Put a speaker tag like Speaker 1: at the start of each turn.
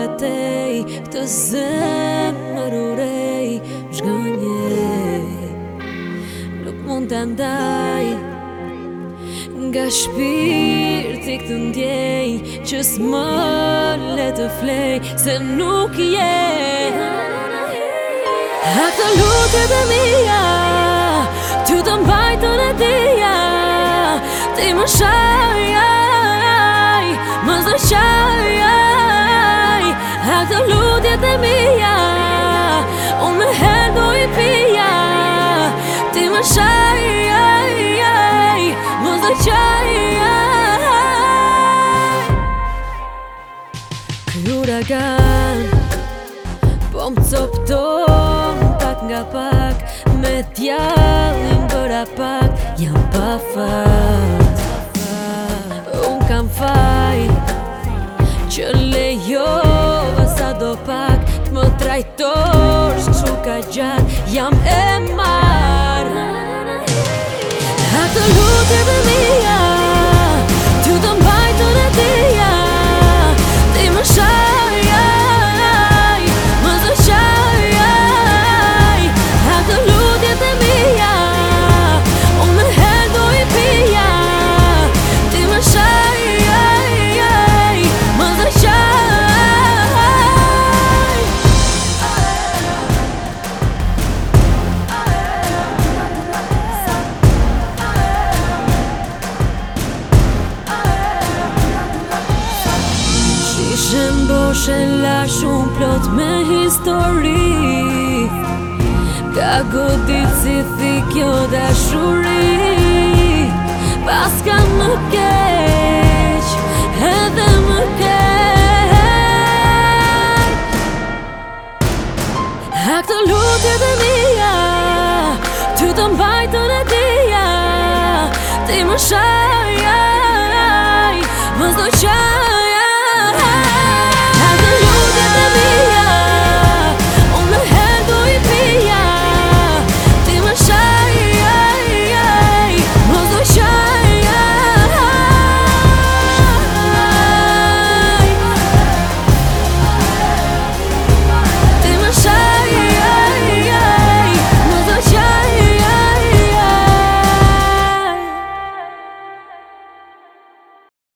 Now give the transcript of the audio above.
Speaker 1: tej këtë zemër urej zhgënjej. Nuk mund të ndaj nga shpirti këtë ndjej që s'më le të flej se nuk je. A këto lutjet e mia ty të mbajtën e dia, ti më shajaj, më zëqajaj. A këto lutjet e mia unë me herë do i pija, ti më shajaj, më zëqajaj. Ky uragan po më copton pak nga pak, me t'jallin bëra pak, jam pa fat. Unë kam faj që lejova sa do pak t'më trajtosh kështu ka gjatë, jam e marrë. A të lutjet e mia ty të mbajtën e dia, ti më shajaj, më zëqajaj. A të lutjet e mia unë me herë do i pija, ti më shajaj, më zëqajaj. Shishen boshe la shumë plot me histori, ka godit si thik kjo dashuri. Pas ka më keq edhe më